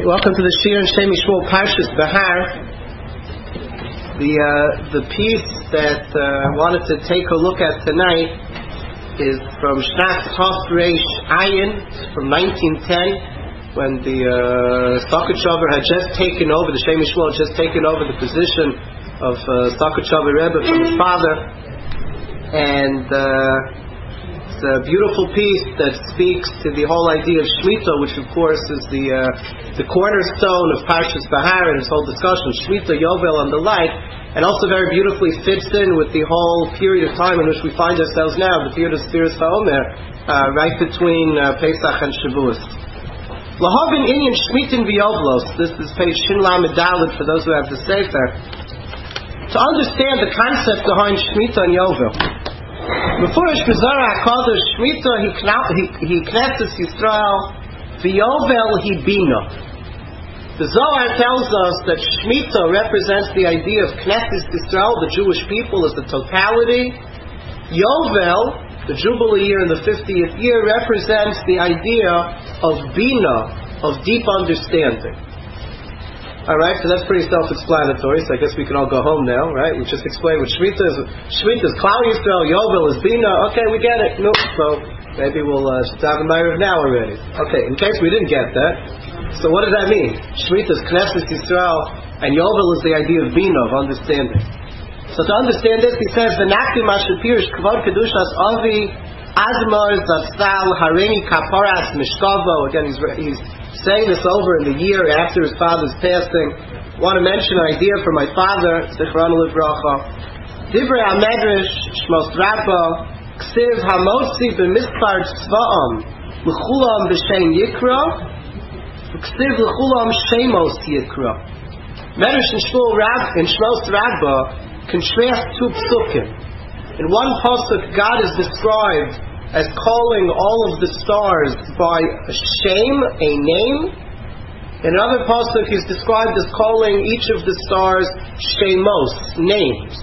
Welcome to the Shir and Shem Yishmol Parshas Behar. The piece that I wanted to take a look at tonight is from Shnat Tov Reish Ayin from 1910, when the Stockholm had just taken over, the Shem Yishmol had just taken over the position of Stockholm Rebbe from his father, and it's a beautiful piece that speaks to the whole idea of Shemitah, which of course is the cornerstone of Parshas Behar and his whole discussion, Shemitah, Yovel, and the like, and also very beautifully fits in with the whole period of time in which we find ourselves now, the period of Sfiras HaOmer, right between Pesach and Shavuos. Lahavin Inyan Shmitin V'Yovlos, this is page Shin Lamed Dalet for those who have the Sefer. To understand the concept behind Shemitah and Yovel, Mefurish B'Zorah HaKadosh, Shemitah he Knesses Yisrael, V'Yovel he Bina. The Zohar tells us that Shemitah represents the idea of Knesset Yisrael, the Jewish people, as the totality. Yovel, the Jubilee year in the 50th year, represents the idea of Bina, of deep understanding. Alright, so that's pretty self-explanatory, so I guess we can all go home now, right? We just explained what Shemitah is. Shemitah is Klal Yisrael, Yovel is Bina. Okay, we get it. Nope. So maybe we'll start a Ma'ariv now already. Okay, in case we didn't get that, so what does that mean? Shemitah is Knesset Yisrael, and Yovel is the idea of Bina, of understanding. So to understand this, he says, "V'nakdim asher pirish kavod kedushas avi azmar zatzal harini kaparas mishkavo." Again, he's saying this over in the year after his father's passing. I want to mention an idea for my father, Zichron Livracha. Divrei HaMedrash Shmos Rabba Ksiv Hamotzi b'mispar tzva'am l'chulam b'shem yikra Ksiv l'chulam shemos yikra. Medrash in Shmos Rabba contrast two psukim. In one pasuk, God is described as calling all of the stars by a shem, a name. In another pasuk, he's described as calling each of the stars shemos, names.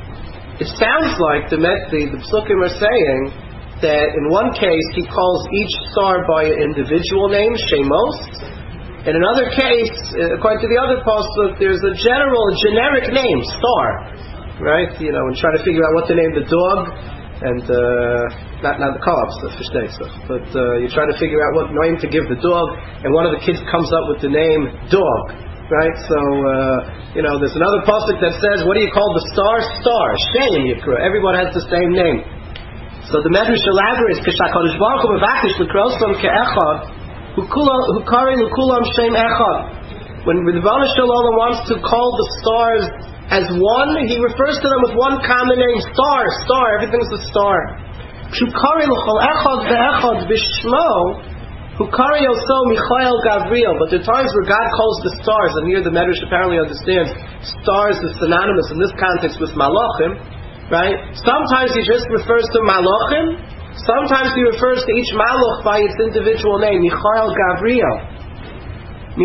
It sounds like the psukim are saying that in one case he calls each star by an individual name, shemos. In another case, according to the other pasuk, there's a generic name, star, right? You know, and trying to figure out what to name the dog, and not the carbs, the fish days, but you're trying to figure out what name to give the dog, and one of the kids comes up with the name dog, right? So there's another pasuk that says, what do you call the star? Star, Shem Yikra. Everyone has the same name. So the Medrash elaborates, K'shakadosh Baruch Hu mevakish l'krosam ke'echad Hu kari l'kulam shem echad. When the Rebbeinu Shalom wants to call the stars as one, he refers to them with one common name, star, everything's a star. Shukari l'chol echad ve'echad b'shmo, hukari yoso Michael Gavriel. But there are times where God calls the stars, and here the Medrash apparently understands stars is synonymous in this context with malachim, right? Sometimes he just refers to malachim, sometimes he refers to each malach by its individual name, Michael Gavriel. And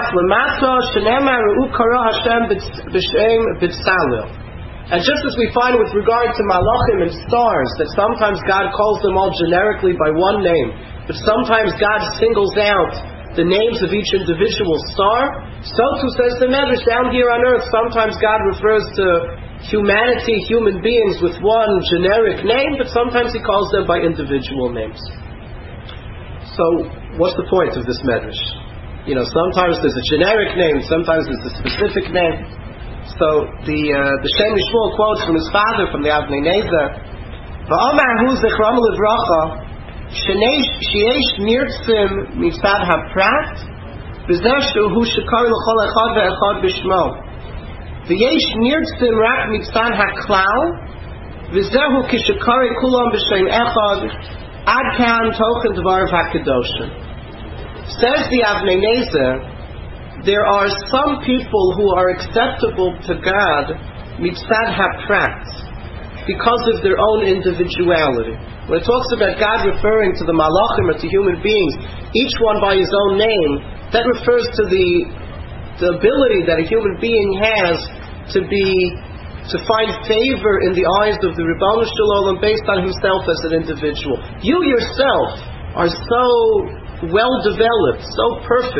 just as we find with regard to malachim and stars, that sometimes God calls them all generically by one name, but sometimes God singles out the names of each individual star, so too says the Medrash, down here on earth, sometimes God refers to humanity, human beings, with one generic name, but sometimes he calls them by individual names. So, what's the point of this Medrash? Sometimes there's a generic name, sometimes there's a specific name. So the Shem Yishmol quotes from his father, from the Avnei Nezer, "Va'amar hu zichron livracha, sheyesh nirtzim mitzad haprat, v'zeh hu shekar l'chol echad ve'echad b'shmo. V'yesh nirtzim rak mitzad haklal, v'zeh hu kishekari kulam b'shem echad, ad kan tochen dvar v'hakadoshim." Says the Avnei Nezer, there are some people who are acceptable to God mitzad haprat, because of their own individuality. When it talks about God referring to the malachim or to human beings, each one by his own name, that refers to the ability that a human being has to find favor in the eyes of the Rebbeinu Shalom based on himself as an individual. You yourself are so well developed, so perfect,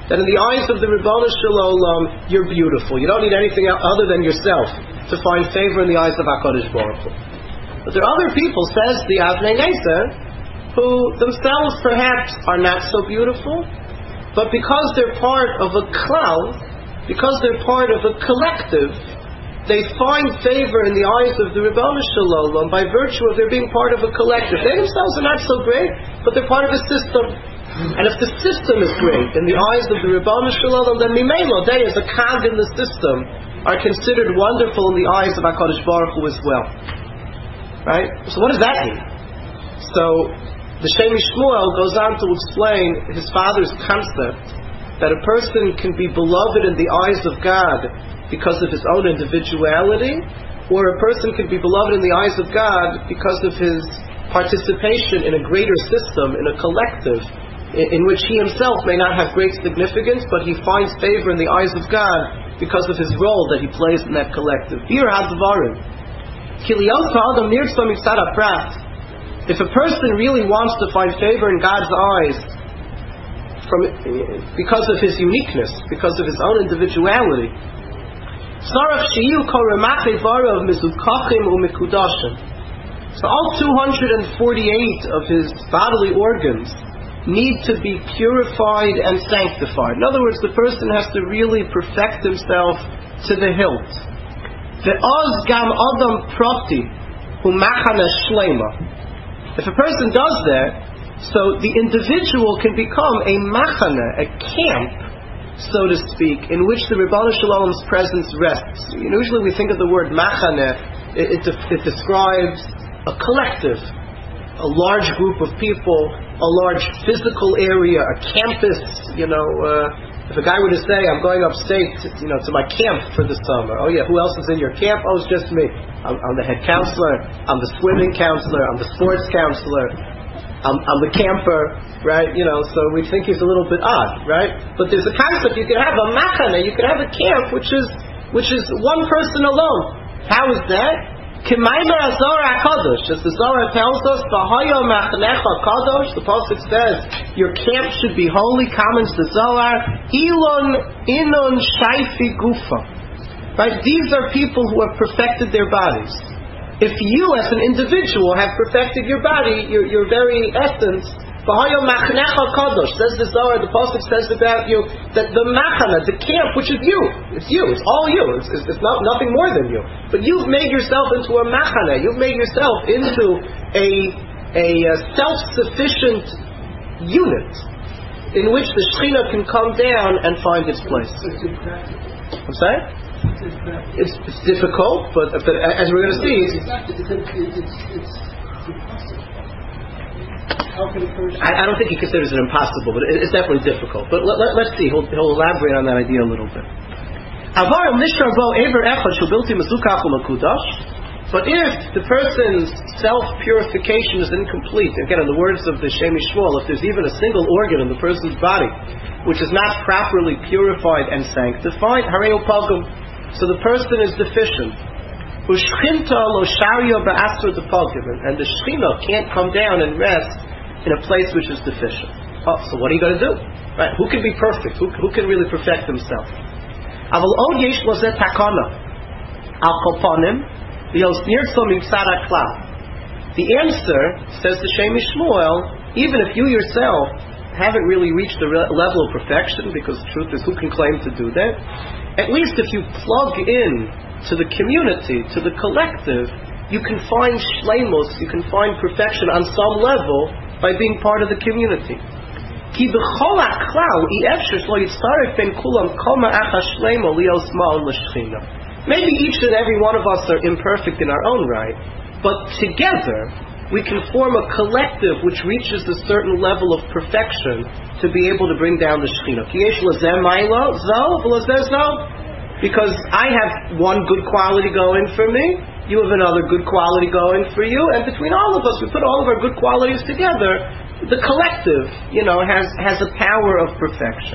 that in the eyes of the Ribono Shel Olam, you're beautiful. You don't need anything other than yourself to find favor in the eyes of HaKadosh Baruch Hu. But there are other people, says the Avnei Nezer, who themselves perhaps are not so beautiful, but because they're part of a klal, because they're part of a collective, they find favor in the eyes of the Ribono Shel Olam by virtue of their being part of a collective. They themselves are not so great, but they're part of a system. And if the system is great in the eyes of the Ribono Shel Olam, then Mimelo, they as a cog in the system are considered wonderful in the eyes of HaKadosh Baruch Hu as well. Right? So what does that mean? So the Shemi Shmuel goes on to explain his father's concept that a person can be beloved in the eyes of God because of his own individuality, or a person can be beloved in the eyes of God because of his participation in a greater system, in a collective, in which he himself may not have great significance, but he finds favor in the eyes of God because of his role that he plays in that collective. If a person really wants to find favor in God's eyes because of his uniqueness, because of his own individuality, so all 248 of his bodily organs need to be purified and sanctified. In other words, the person has to really perfect himself to the hilt. If a person does that, so the individual can become a machana, a camp, so to speak, in which the Ribono Shel Olam's presence rests. Usually we think of the word machane, it describes a collective, a large group of people, a large physical area, a campus. If a guy were to say, I'm going upstate to my camp for the summer, oh yeah, who else is in your camp? Oh, it's just me. I'm the head counselor, I'm the swimming counselor, I'm the sports counselor, I'm the camper, right? So we think he's a little bit odd, right? But there's a concept. You can have a machane, you can have a camp, which is one person alone. How is that? K'maymer Zohar HaKadosh, as the Zohar tells us, V'hoyo machanecha kadosh. The pasuk says your camp should be holy. Comments the Zohar, Inon shayfi gufa. Right? These are people who have perfected their bodies. If you, as an individual, have perfected your body, your very essence, V'hoyo machanecha kadosh, says the Zohar, the pasuk says about you, that the machana, the camp, which is you, it's all you, it's not nothing more than you. But you've made yourself into a machana, you've made yourself into a self-sufficient unit in which the Shekhinah can come down and find its place. I'm sorry? It's difficult, but as we're going to see, I don't think he considers it impossible, but it's definitely difficult. But let's see. He'll elaborate on that idea a little bit. But if the person's self-purification is incomplete, again, in the words of the Shemi Shmuel, if there's even a single organ in the person's body which is not properly purified and sanctified, so the person is deficient. And the Shekhinah can't come down and rest in a place which is deficient. So what are you going to do? Right? Who can be perfect? Who can really perfect himself? The answer, says the Shemi Shmuel, even if you yourself haven't really reached the level of perfection, because the truth is, who can claim to do that? At least if you plug in to the community, to the collective, you can find shleimus, you can find perfection on some level by being part of the community. Maybe each and every one of us are imperfect in our own right, but together we can form a collective which reaches a certain level of perfection to be able to bring down the Shekhinah. Because I have one good quality going for me, you have another good quality going for you, and between all of us, we put all of our good qualities together, the collective, has a power of perfection.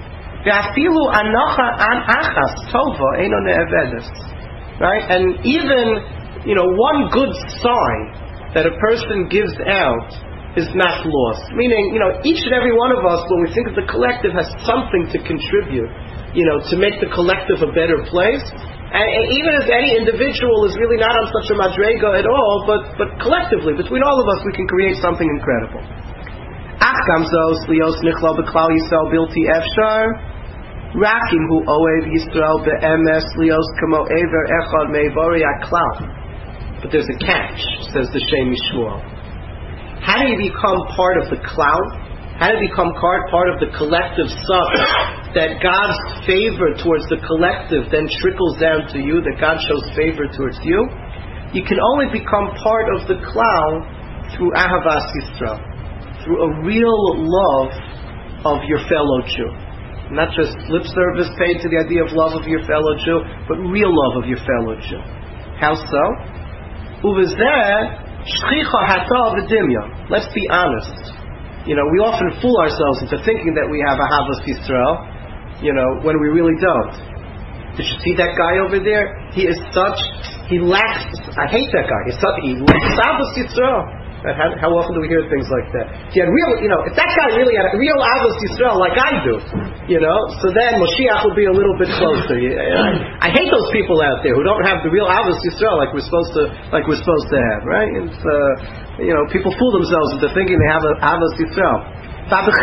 Right? And even, one good sign that a person gives out is not lost. Meaning, each and every one of us, when we think of the collective, has something to contribute, to make the collective a better place. And even if any individual is really not on such a madrega at all, but collectively, between all of us, we can create something incredible. Rakim hu oev Yisrael be'emes lios kamo ever echad me'vari aklal. But there's a catch, says the Shem Yishmuel. How do you become part of the cloud? How do you become part of the collective such that God's favor towards the collective then trickles down to you, that God shows favor towards you? You can only become part of the cloud through Ahavas Yisrael, through a real love of your fellow Jew. Not just lip service paid to the idea of love of your fellow Jew, but real love of your fellow Jew. How so? Let's be honest. We often fool ourselves into thinking that we have Ahavas Yisrael, when we really don't. Did you see that guy over there? He lacks, I hate that guy. He lacks Ahavas Yisrael. How often do we hear things like that? He had real, if that guy really had a real Ahavas Yisrael like I do, so then Moshiach will be a little bit closer. I hate those people out there who don't have the real Ahavas Yisrael like we're supposed to have, right? It's, people fool themselves into thinking they have Ahavas Yisrael. How do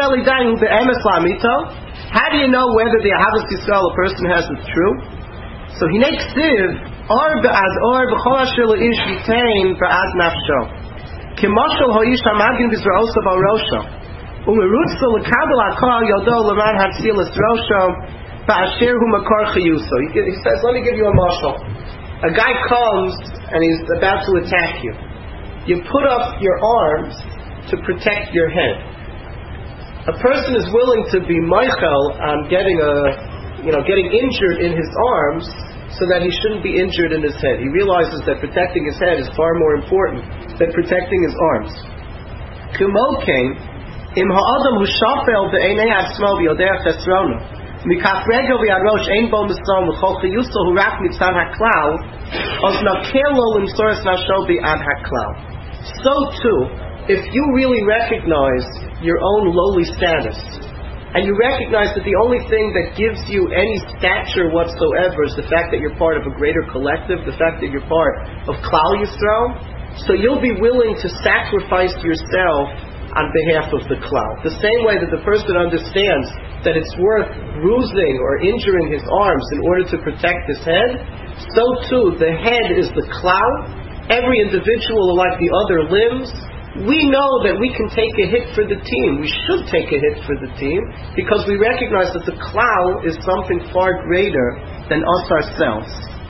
you know whether the Ahavas Yisrael a person has is true? So he makes siv or be'az or b'chol asher le'ish yitain be'az nafsho. K'moshel ho'ish hamagin b'zra'osa ba'rosho u'merutza l'kabel ha'kol yodo l'man hatsil esrosho ba'asher hu makor chiyuso. He says, let me give you a mashal. A guy comes and he's about to attack you. You put up your arms to protect your head. A person is willing to be meichel on getting injured in his arms so that he shouldn't be injured in his head. He realizes that protecting his head is far more important than protecting his arms. Kumokein im ha'adam hu shafel be'enei atzmo v'yodei chesrono mikaf regel v'yarosh ein bo mitzom v'chol chiyuso hu rak mitzan haklal os nakelo limsoras nasho bi'ad haklal. So too, if you really recognize your own lowly status, and you recognize that the only thing that gives you any stature whatsoever is the fact that you're part of a greater collective, the fact that you're part of Klal Yisrael, so you'll be willing to sacrifice yourself on behalf of the Klal. The same way that the person understands that it's worth bruising or injuring his arms in order to protect his head, so too the head is the Klal. Every individual, like the other limbs, we know that we can take a hit for the team. We should take a hit for the team because we recognize that the klal is something far greater than us ourselves.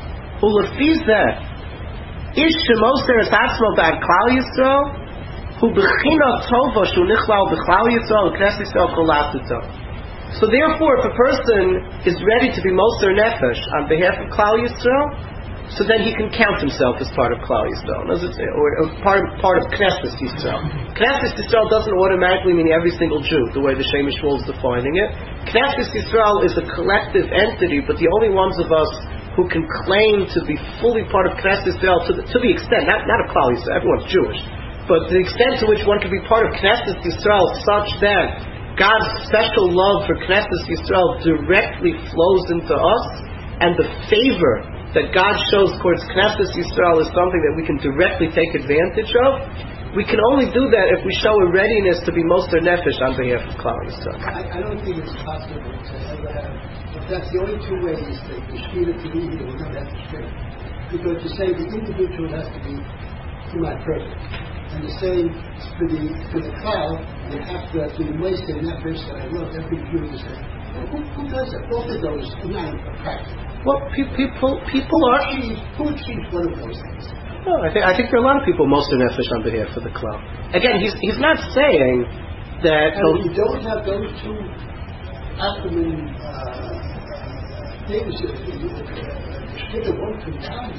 Ish shemoser es atzmo ba'ad klal Yisrael hu b'china tova shu nichlal b'klal Yisrael k'nes Yisrael kolatuto. So therefore, if a person is ready to be moser nefesh on behalf of klal Yisrael, so then he can count himself as part of Klal Yisrael, or part of Knesset Yisrael. Knesset Yisrael doesn't automatically mean every single Jew, the way the Shem Yishmuel is defining it. Knesset Yisrael is a collective entity, but the only ones of us who can claim to be fully part of Knesset Yisrael, to the extent, not of Klal Yisrael, everyone's Jewish, but the extent to which one can be part of Knesset Yisrael such that God's special love for Knesset Yisrael directly flows into us, and the favor that God shows towards Knesset Yisrael is something that we can directly take advantage of. We can only do that if we show a readiness to be moser nefesh on behalf of Klal Yisrael. I don't think it's possible to ever have. If that's the only two ways that the shkita to be here, we'll never have to straight. Because to say the individual has to be not perfect, and the same for the Klal, you have to be moser nefesh that I love every Jew to say. Who does that? Both of those are not practical. Well, people are. Who achieves one of those things? No, I think there are a lot of people moser nefesh on behalf of the klal. Again, he's not saying that. And if you don't have those two abdomen things, the one come down.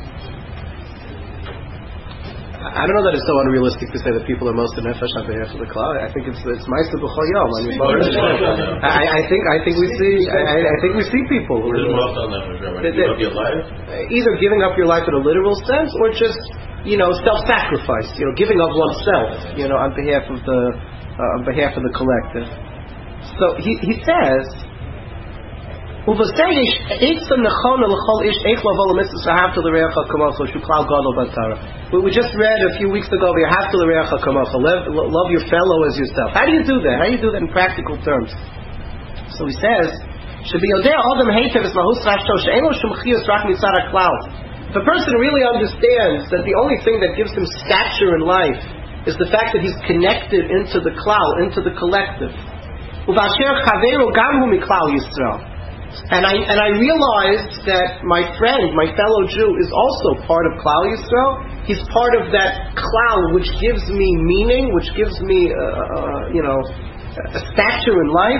I don't know that it's so unrealistic to say that people are moser nefesh on behalf of the klal. I think it's ma'aser b'chol yom. I think we see people who are either giving up your life in a literal sense or just self-sacrifice, giving of oneself, on behalf of the collective. So he says, we just read a few weeks ago, love your fellow as yourself. How do you do that? How do you do that in practical terms? So he says, if a person really understands that the only thing that gives him stature in life is the fact that he's connected into the klal, into the collective. And I realized that my friend, my fellow Jew, is also part of Klal Yisrael. He's part of that klal which gives me meaning, which gives me, a stature in life.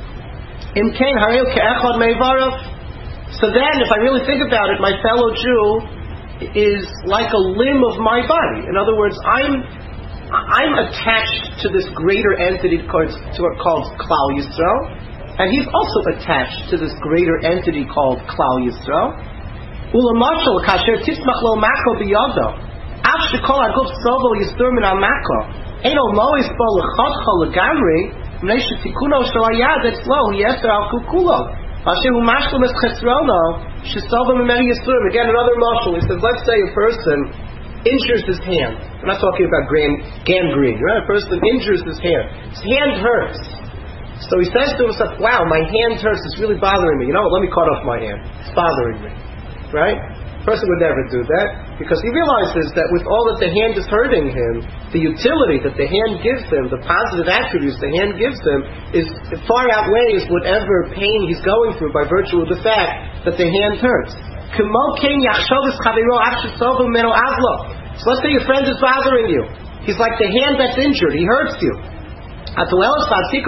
So then, if I really think about it, my fellow Jew is like a limb of my body. In other words, I'm attached to this greater entity called Klal Yisrael. And he's also attached to this greater entity called Klal Yisrael. Ulamashal kasher tismach lo mako biyado. Af shekol aguf sobo yistur min amako. Eno lois bo lechotcho legamri. Mnei shetikuno shel hayad etzlo yeser al kukulo. Asher hu mashlam es chesrono shesobo mimeni yisurim. Again, another mashal. He says, let's say a person injures his hand. We're not talking about gangrene, right? A person injures his hand. His hand hurts. So he says to himself, wow, my hand hurts, it's really bothering me. Let me cut off my hand. It's bothering me. Right? A person would never do that because he realizes that with all that the hand is hurting him, the utility that the hand gives him, the positive attributes the hand gives him, is far outweighs whatever pain he's going through by virtue of the fact that the hand hurts. So let's say your friend is bothering you. He's like the hand that's injured. He hurts you. A person has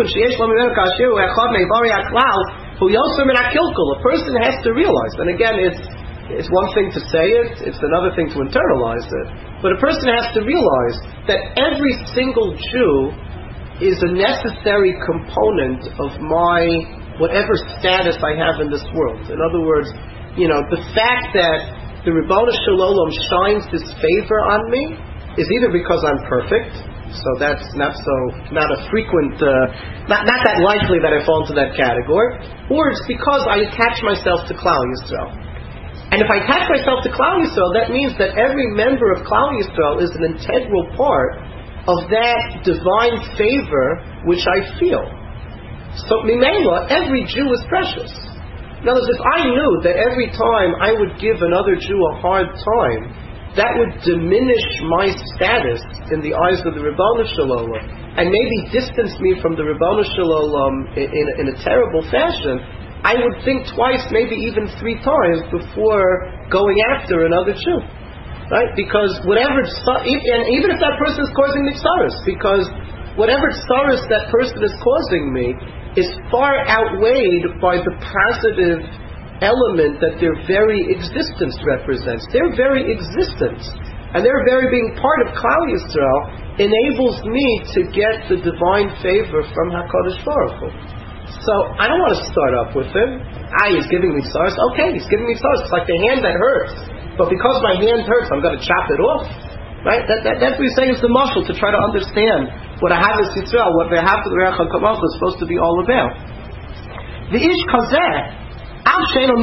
to realize, and again, it's one thing to say it, it's another thing to internalize it, but a person has to realize that every single Jew is a necessary component of my whatever status I have in this world. In other words, the fact that the Ribono Shel Olam shines his favor on me is either because I'm perfect, so that's not that likely that I fall into that category, or it's because I attach myself to Klal Yisrael. And if I attach myself to Klal Yisrael, that means that every member of Klal Yisrael is an integral part of that divine favor which I feel. So Mimela, every Jew is precious. In other words, if I knew that every time I would give another Jew a hard time, that would diminish my status in the eyes of the Ribono Shel Olam and maybe distance me from the Ribono Shel Olam in a terrible fashion, I would think twice, maybe even 3 times before going after another Jew. Right? Because even if that person is causing me tsaros, because whatever tsaros that person is causing me is far outweighed by the positive element that their very existence represents. Their very existence and their very being part of Klal Yisrael enables me to get the divine favor from HaKadosh Baruch Hu. So I don't want to start up with him. He's giving me stars. Okay, he's giving me stars. It's like the hand that hurts. But because my hand hurts, I'm going to chop it off. Right? That's what he's saying is the mashal, to try to understand what Ahavas Yisrael, what the Ahavas Reach HaKamoch is supposed to be all about. The Ish Kazeh, such a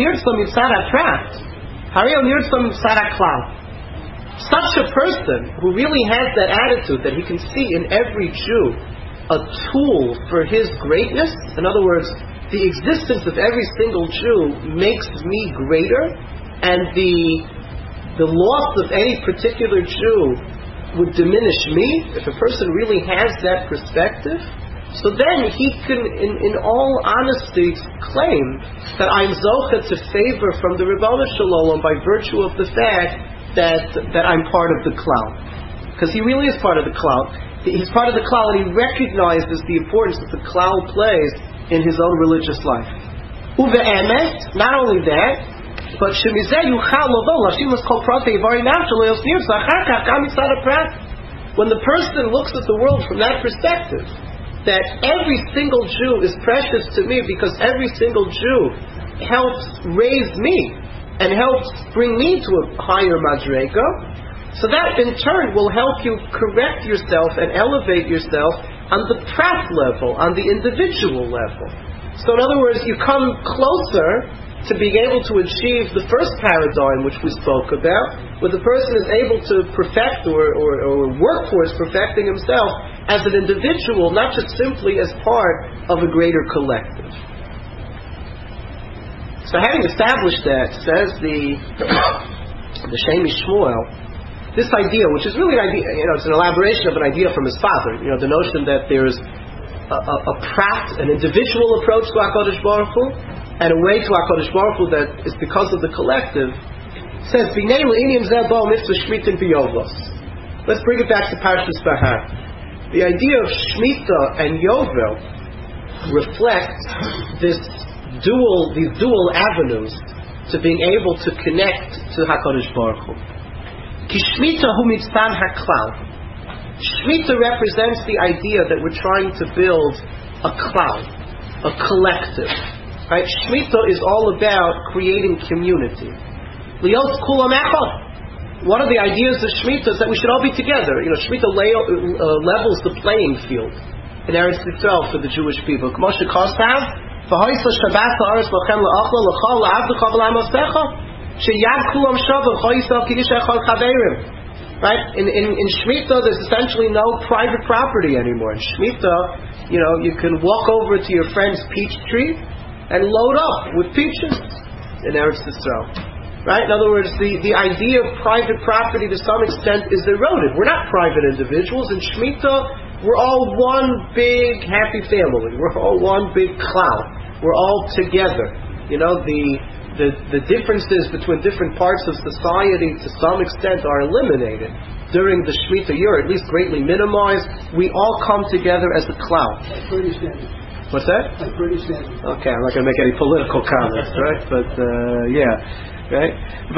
person who really has that attitude that he can see in every Jew a tool for his greatness. In other words, the existence of every single Jew makes me greater, and the loss of any particular Jew would diminish me. If a person really has that perspective, so then he can, in all honesty, claim that I'm zocheh to favor from the Ribono Shel Olam by virtue of the fact that I'm part of the klal. Because he really is part of the klal. He's part of the klal, and he recognizes the importance that the klal plays in his own religious life. Uve'emet, not only that, but shemizeh yuchal lovo lashim l'skol protei vari nafshel le'osnir zachar kach gam mitzad haprat. When the person looks at the world from that perspective, that every single Jew is precious to me because every single Jew helps raise me and helps bring me to a higher madrega. So that in turn will help you correct yourself and elevate yourself on the prat level, on the individual level. So in other words, you come closer to being able to achieve the first paradigm which we spoke about, where the person is able to perfect or work towards perfecting himself as an individual, not just simply as part of a greater collective. So having established that, says the Shem Shmuel, this idea, which is really an idea, it's an elaboration of an idea from his father, the notion that there's a prat, an individual approach to HaKadosh Baruch Hu, and a way to HaKadosh Baruch Hu that is because of the collective, says, let's bring it back to Parshas Bahar. The idea of Shemitah and Yovel reflects these dual avenues to being able to connect to HaKadosh Baruch Hu. Ki Shemitah hu mitzvah haklal. Shemitah represents the idea that we're trying to build a cloud, a collective. Right? Shemitah is all about creating community. Liot kulam echad. One of the ideas of Shemitah is that we should all be together. Shemitah levels the playing field in Eretz Yisrael for the Jewish people. K'mo shekosav, v'hoisa Shabbat ha'aretz lachem la'achla l'chol la'avdecha v'la'amosecha, sheyad kulam shava v'hoisa k'ish echad chaverim. Right? In Shemitah, there's essentially no private property anymore. In Shemitah, you can walk over to your friend's peach tree and load up with peaches in Eretz Yisrael. Right? In other words, the idea of private property to some extent is eroded. We're not private individuals. In Shemitah, we're all one big happy family. We're all one big cloud. We're all together. The differences between different parts of society to some extent are eliminated during the Shemitah year, or at least greatly minimized. We all come together as a cloud. What's that? Okay, I'm not going to make any political comments, right? But right?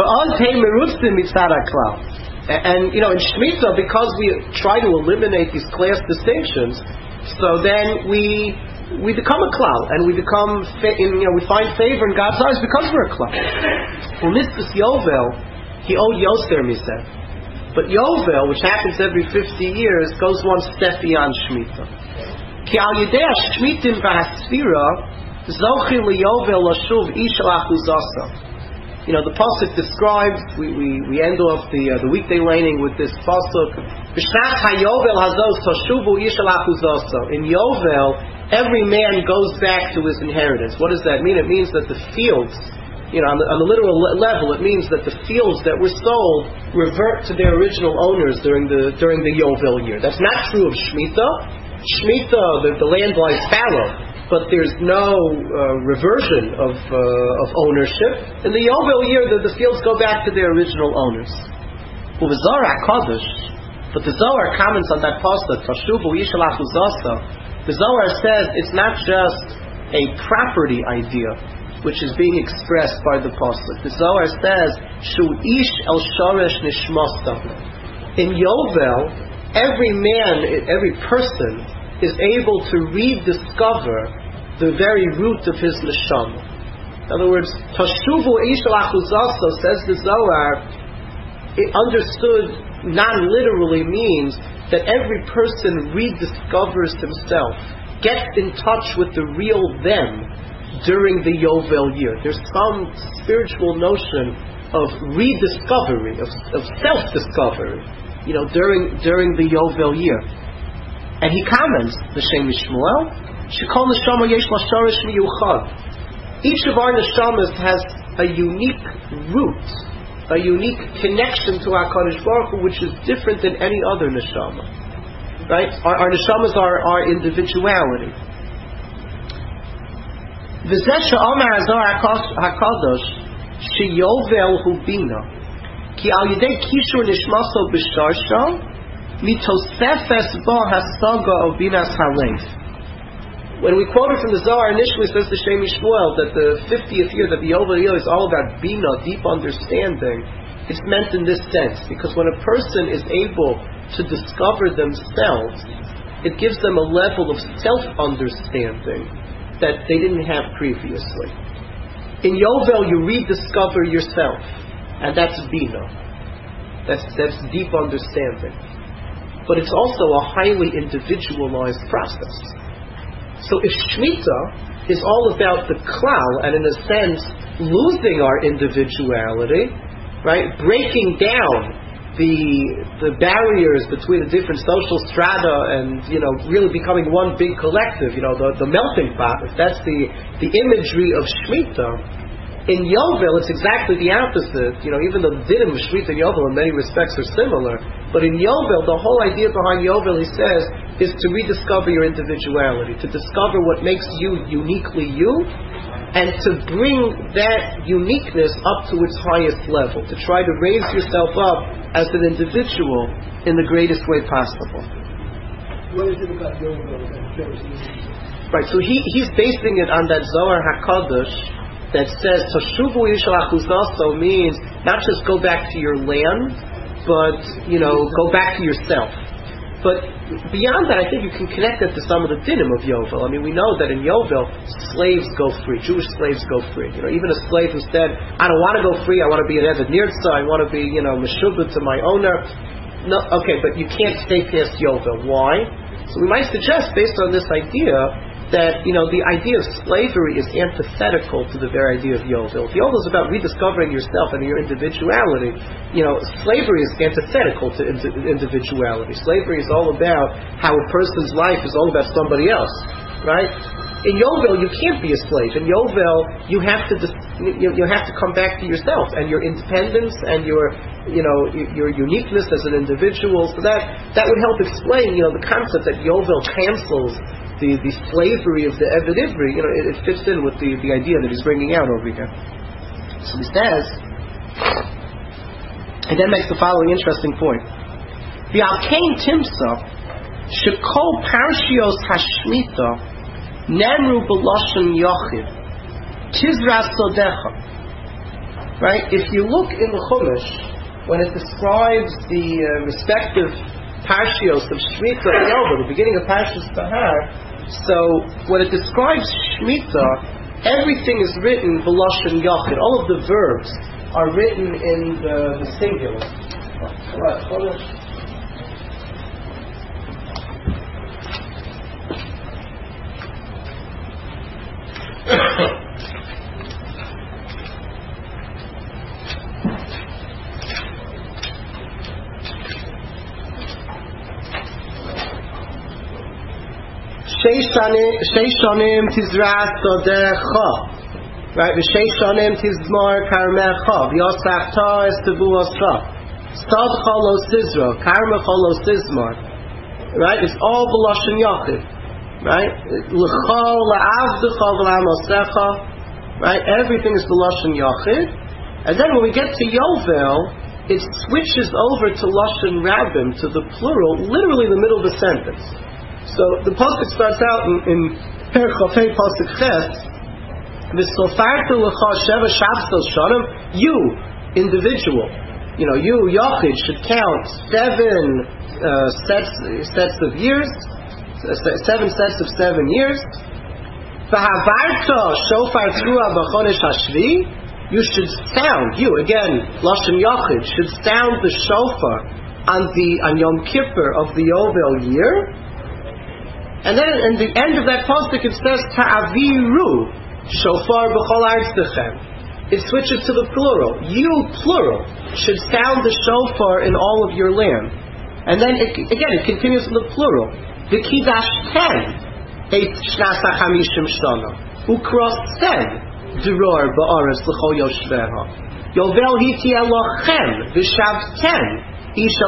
And in Shemitah, because we try to eliminate these class distinctions, so then we become a cloud, and we become, we find favor in God's eyes because we're a cloud. Well, Mitzvah Yovel, he owed Yoser Miseh. But Yovel, which happens every 50 years, goes one step beyond Shemitah. Ki al yidei Shmitim v'hasfira zochin liyovel lashuv ish l'achuzasa. The pasuk describes. We end off the weekday laning with this pasuk. B'shnat hayovel hazos tashuvu ish l'achuzasa. In Yovel, every man goes back to his inheritance. What does that mean? It means that the fields, on the literal level, it means that the fields that were sold revert to their original owners during the Yovel year. That's not true of Shemitah. Shemitah, the land lies fallow, but there's no reversion of ownership. In the Yovel year, the fields go back to their original owners. But the Zohar comments on that pasuk, Tashuvu Ish L'Achuzasa. The Zohar says it's not just a property idea which is being expressed by the pasuk. The Zohar says Shu Ish El Shoresh Nishmasa. In Yovel, every man, every person is able to rediscover the very root of his neshama. In other words, Tashuvu Ish L'Achuzasa, says the Zohar, it understood non-literally means that every person rediscovers himself, gets in touch with the real them during the Yovel year. There's some spiritual notion of rediscovery, of self-discovery, during the Yovel year. And he comments, the Shem Shmuel, Shekol neshama yesh la shorish miyuchad. Each of our neshamas has a unique root, a unique connection to HaKadosh Baruch Hu, which is different than any other neshama. Right? Our neshamas are our individuality. V'zeh she'omer hazor HaKadosh sheyovel hu bina ki al yidei kishur nishmaso b'sharsho mitosefes bo hasaga of binas halev. When we quoted from the Zohar, initially says the Shem Shmuel that the 50th year, that the Yovel year is all about bina, deep understanding. It's meant in this sense, because when a person is able to discover themselves, it gives them a level of self-understanding that they didn't have previously. In Yovel, you rediscover yourself, and that's bina. That's deep understanding. But it's also a highly individualized process. So if Shemitah is all about the klal, and in a sense, losing our individuality, right? Breaking down the barriers between the different social strata and, really becoming one big collective, the melting pot, if that's the imagery of Shemitah. In Yovel, it's exactly the opposite. Even though the dinim of Shemitah and Yovel in many respects are similar, but in Yovel, the whole idea behind Yovel, he says, is to rediscover your individuality, to discover what makes you uniquely you, and to bring that uniqueness up to its highest level, to try to raise yourself up as an individual in the greatest way possible. What is it about Yovel that shows you? Right, so he's basing it on that Zohar HaKadosh that says, Toshuvu Yishal Achuzaso means not just go back to your land, but, go back to yourself. But beyond that, I think you can connect it to some of the dinim of Yovel. I mean, we know that in Yovel, slaves go free. Jewish slaves go free. Even a slave who said, I don't want to go free, I want to be an Eved Nirtza, I want to be, Meshubah to my owner. No, okay, but you can't stay past Yovel. Why? So we might suggest, based on this idea, that, the idea of slavery is antithetical to the very idea of Yovel. If Yovel is about rediscovering yourself and your individuality, slavery is antithetical to individuality. Slavery is all about how a person's life is all about somebody else, right? In Yovel, you can't be a slave. In Yovel, you have to come back to yourself and your independence and your uniqueness as an individual. So that would help explain, the concept that Yovel cancels the slavery of the Eved Ivri. It fits in with the idea that he's bringing out over here. So he says, and then makes the following interesting point: the Alkein Timsa shekol parshios hashmita nemru b'lashon yochid tizras sodecha. Right? If you look in the Chumash, when it describes the respective parshios of Shemitah and Yovel, the beginning of Parshas Bahar, so when it describes Shemitah, everything is written b'lashon yachid. All of the verbs are written in the singular. Sheishanim tizras sodecha, right? V'sheishanim tizmar karmecha, v'yosachta estevuoscha, stadcha lo sizra, karmecha lo sizmar, right? It's all b'lashon yachid, right? L'cha la'avdecha v'la'amosecha, right? Everything is b'lashon yachid, and then when we get to Yovel, it switches over to lashon rabim, to the plural, literally in the middle of the sentence. So the pasuk starts out in Per Chafei pasuk Ches, V'sofartu l'cha sheva shavsos shanim. You, individual, you Yochid should count 7 sets of years, 7 sets of 7 years. V'havarta shofar trua b'chodesh hashvi. You should sound, lashon Yochid, should sound the shofar on Yom Kippur of the Yovel year. And then in the end of that pasuk it says ta'aviru shofar b'chol artechem. It switches to the plural. You, plural, should sound the shofar in all of your land. And then it continues in the plural. V'kidash 10 et shnas hachamishim shana ukros 10 dror ba'aretz l'chol yoshveha Yovel hiti elochem v'shav 10 ishal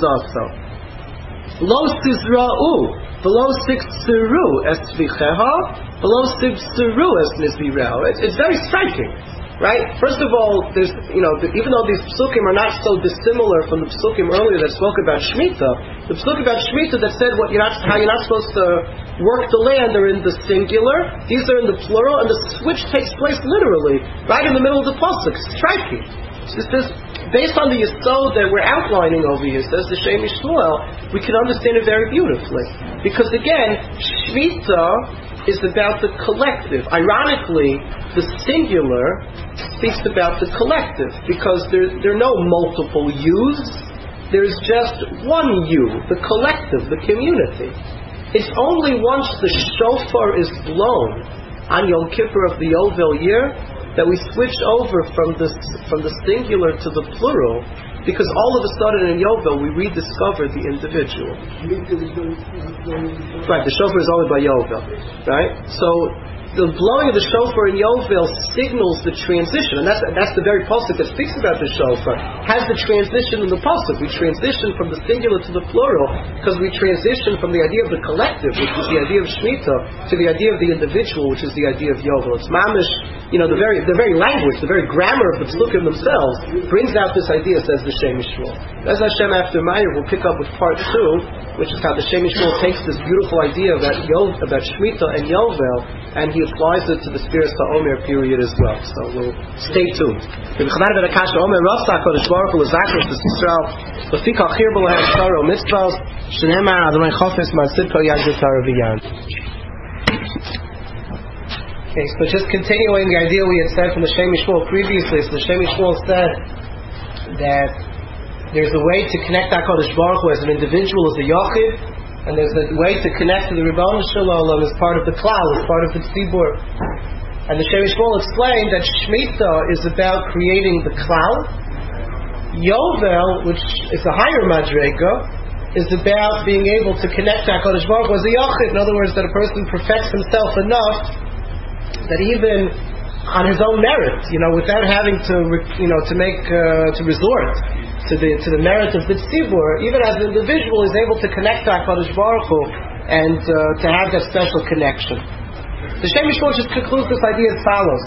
achuzaso lo sizra'u below 6 siru es vicheha, below 6 siru es nisvireho. It's very striking, right? First of all, there's even though these psukim are not so dissimilar from the psukim earlier that spoke about Shemitah, the psukim about Shemitah that said how you're not supposed to work the land are in the singular, these are in the plural, and the switch takes place literally right in the middle of the pasuk. Striking. It's this, based on the yesod that we're outlining over here, says the Shem Shmuel, we can understand it very beautifully. Because again, Shemitah is about the collective. Ironically, the singular speaks about the collective, because there are no multiple yous, there's just one you, the collective, the community. It's only once the shofar is blown on Yom Kippur of the Yovel year that we switch over from the singular to the plural, because all of a sudden in Yovel we rediscover the individual. Right, the shofar is only by Yovel, right? So the blowing of the shofar in Yovel signals the transition, and that's the very pasuk that speaks about the shofar. Has the transition in the pasuk. We transition from the singular to the plural because we transition from the idea of the collective, which is the idea of Shemitah, to the idea of the individual, which is the idea of Yovel. It's mamish, the very language, the very grammar of the psukim themselves brings out this idea, says the Shem Yishmael. As Hashem after Meir, we'll pick up with part 2, which is how the Shem Yishmael takes this beautiful idea about Shemitah and Yovel, and he applies it to the Spirit Omer period as well. So we'll stay tuned. Okay, so just continuing the idea we had said from the Shem Yishmael previously. So the Shem Yishmael said that there's a way to connect HaKadosh Baruch Hu as an individual, as a Yachid, and there's a way to connect to the Ribono Shel Olam as part of the Klal, as part of the Tzibur. And the Shem Yishmael explained that Shemitah is about creating the Klal. Yovel, which is a higher Madrega, is about being able to connect to HaKadosh Baruch Hu as a Yachid. In other words, that a person perfects himself enough that even on his own merit, without having to resort to the merit of the tzibur, even as an individual is able to connect to HaKadosh Baruch Hu and to have that special connection. The Shem Yishmael just concludes this idea as follows: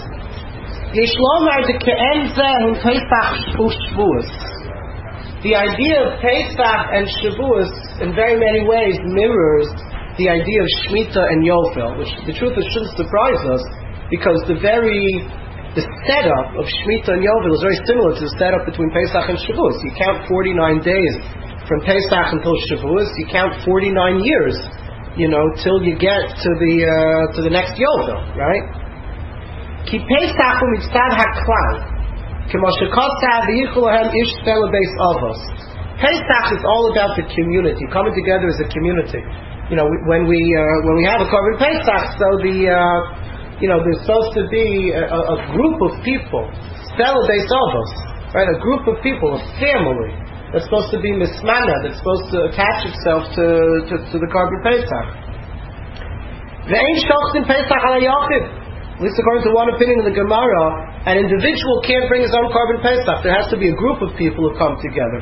the idea of Pesach and Shavuos in very many ways mirrors the idea of Shemitah and Yovel, which the truth is shouldn't surprise us, because the setup of Shemitah and Yovel is very similar to the setup between Pesach and Shavuos. You count 49 days from Pesach until Shavuos. You count 49 years, till you get to the next Yovel, right? Ki Pesach u'mitzad haklal, k'mo shekotzav v'yichulahem ish tzela beis avos. Pesach is all about the community, coming together as a community. When we have a Korban Pesach, so there's supposed to be a group of people, Stella Beis Avos, right? A group of people, a family that's supposed to be mismana, that's supposed to attach itself to the Korban Pesach. Ve'ein shochtin Pesach ala Yachid. At least according to one opinion in the Gemara, an individual can't bring his own Korban Pesach. There has to be a group of people who come together.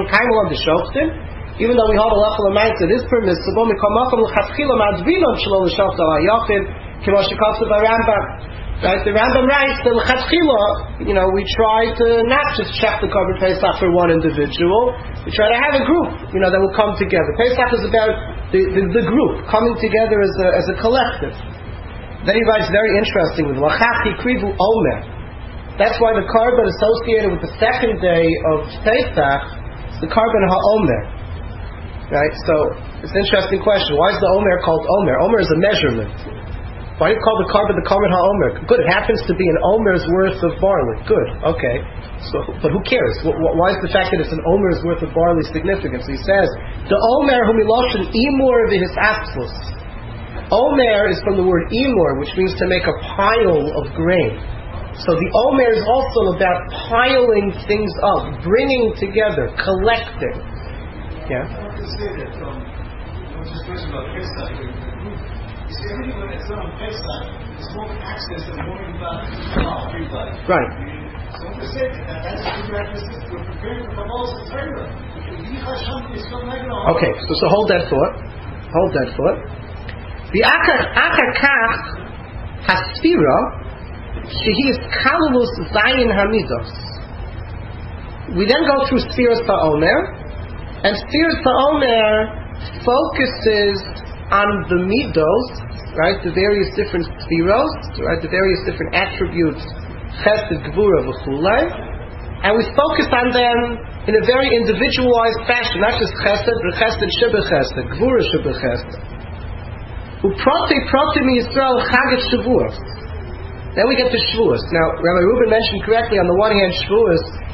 Even though we hold a lachal amaitz, it is permissible. Right? The Rambam writes that we try to not just check the Korban Pesach for one individual. We try to have a group, that will come together. Pesach is about the group coming together as a collective. Then he writes very interestingly, that's why the Korban associated with the second day of Pesach is the Korban HaOmer. Right, so it's an interesting question. Why is the Omer called Omer? Omer is a measurement. Why do you call the Korban HaOmer? Good, it happens to be an Omer's worth of barley. Good, okay. But who cares? Why is the fact that it's an Omer's worth of barley significant? So he says, the Omer hu miloshen imur v'his atzlus. Omer is from the word imur, which means to make a pile of grain. So the Omer is also about piling things up, bringing together, collecting. Yeah? Say that what's this question about Pesach? You see, everything when it's on Pesach, it's more access and more about everybody. Right. So I'm going to say that's the practice. We're preparing for Kabbalah's Torah. Okay, so hold that thought. The Akar Kach Hasfira, she is Kalulus Zayin Hamidos. We then go through Sfiras HaOmer. And Sfiras HaOmer focuses on the midos, right? The various different sfiros, right? The various different attributes, chesed, gvura, v'chulei. And we focus on them in a very individualized fashion, not just chesed, but chesed shebechesed, gvura shebechesed. U'proti mi-Yisrael chaget Shavuos. Then we get to Shavuos. Now, Rabbi Reuben mentioned correctly, on the one hand, Shavuos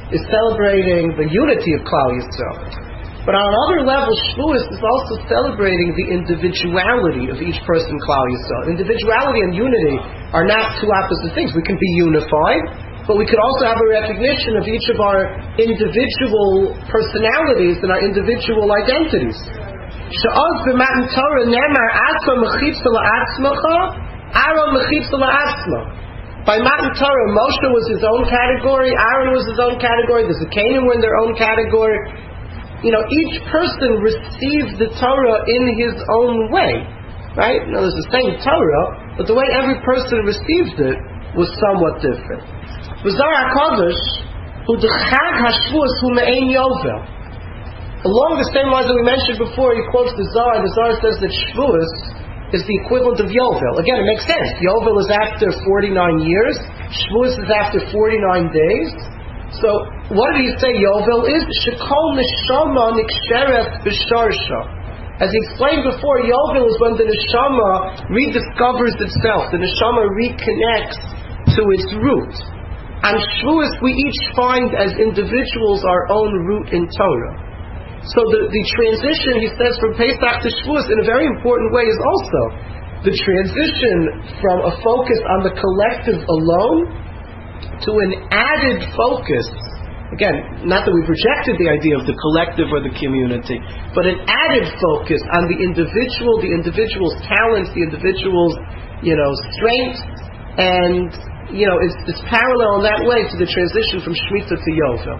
is celebrating the unity of Klal Yisrael. But on another level, Shavuos is also celebrating the individuality of each person in Klal Yisrael. Individuality and unity are not two opposite things. We can be unified, but we could also have a recognition of each of our individual personalities and our individual identities. She'oz b'matan Torah nemar atzma mechitza la'atzmacha, Aaron mechitza la'atzma. By Matan Torah, Moshe was his own category, Aaron was his own category, the Zakanim were in their own category. Each person received the Torah in his own way, right? There's the same Torah, but the way every person received it was somewhat different. V'zar HaKadosh, hu d'chag hashvuos hu me'ein yovel. Along the same lines that we mentioned before, he quotes the Zohar, and the Zohar says that Shavuos is the equivalent of Yovel. Again, it makes sense. Yovel is after 49 years, Shavuos is after 49 days. So, what did he say Yovel is? Shekol neshama niksheret b'sharsha. As he explained before, Yovel is when the neshama rediscovers itself. The neshama reconnects to its root. And Shavuos we each find as individuals our own root in Torah. So the transition, he says, from Pesach to Shavuos in a very important way is also the transition from a focus on the collective alone to an added focus. Again, not that we've rejected the idea of the collective or the community, but an added focus on the individual's talents, the individual's, strengths, and it's parallel in that way to the transition from Shemitah to Yovel.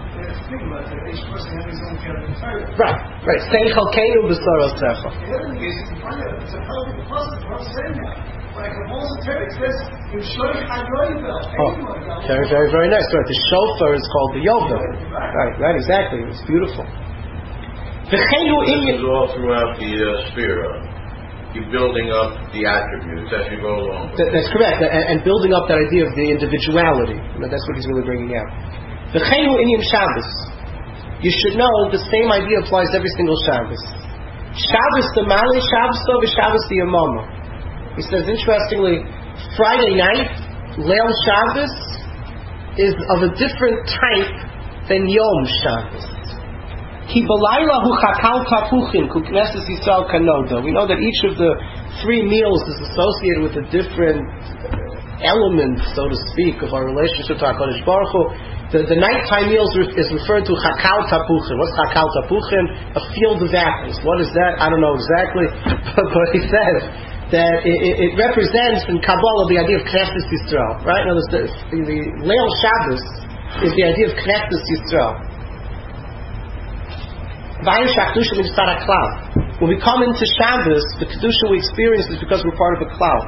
Right. Seichel keinu b'saros seichel. Very, very, very nice. Right. The shofar is called the Yovel. Right, exactly. It's beautiful. This is all throughout the sphere. Keep building up the attributes as you go along. That's correct. And building up that idea of the individuality. That's what he's really bringing out. The Chenu Inyam Shabbos. You should know the same idea applies every single Shabbos. Shabbos the Malei Shabbos the Shabbos the Yamama. He says, interestingly, Friday night, Leil Shabbos, is of a different type than Yom Shabbos. Ki balayla hu chakal tapuchim ku knesses Yisrael kanoda. We know that each of the three meals is associated with a different element, so to speak, of our relationship to HaKadosh Baruch Hu. The nighttime meals is referred to chakal tapuchim. What's chakal tapuchim? A field of apples. What is that? I don't know exactly, but he says that it represents in Kabbalah the idea of Knesset Yisrael. Right? Now, the Leil Shabbos is the idea of Knesset Yisrael. When we come into Shabbos, the Kedusha we experience is because we're part of a cloud.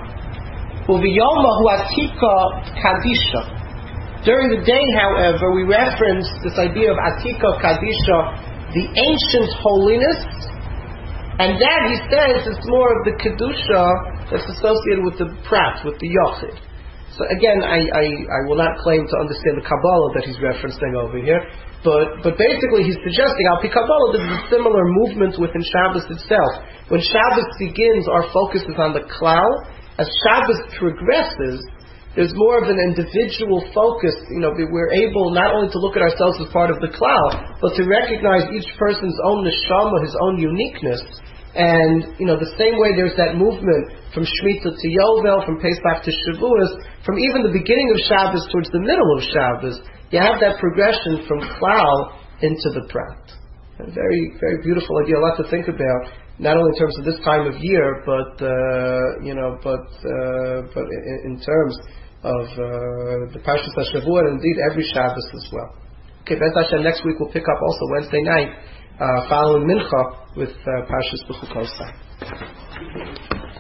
During the day, however, we reference this idea of Atika Kadisha, the ancient holiness, and that, he says, is more of the Kedusha that's associated with the Prat, with the Yochid. So again, I will not claim to understand the Kabbalah that he's referencing over here, but basically he's suggesting, Al Pi Kabbalah, there's a similar movement within Shabbos itself. When Shabbos begins, our focus is on the klal. As Shabbos progresses, there's more of an individual focus. We're able not only to look at ourselves as part of the klal, but to recognize each person's own neshama, his own uniqueness. And, the same way there's that movement from Shemitah to Yovel, from Pesach to Shavuos, from even the beginning of Shabbos towards the middle of Shabbos, you have that progression from klal into the prat. A very, very beautiful idea, a lot to think about, not only in terms of this time of year, but in terms of the Parshas HaShavua, and indeed every Shabbos as well. Okay, Bez Hashem, next week we'll pick up also Wednesday night, following Mincha, with Parshas B'chukosai.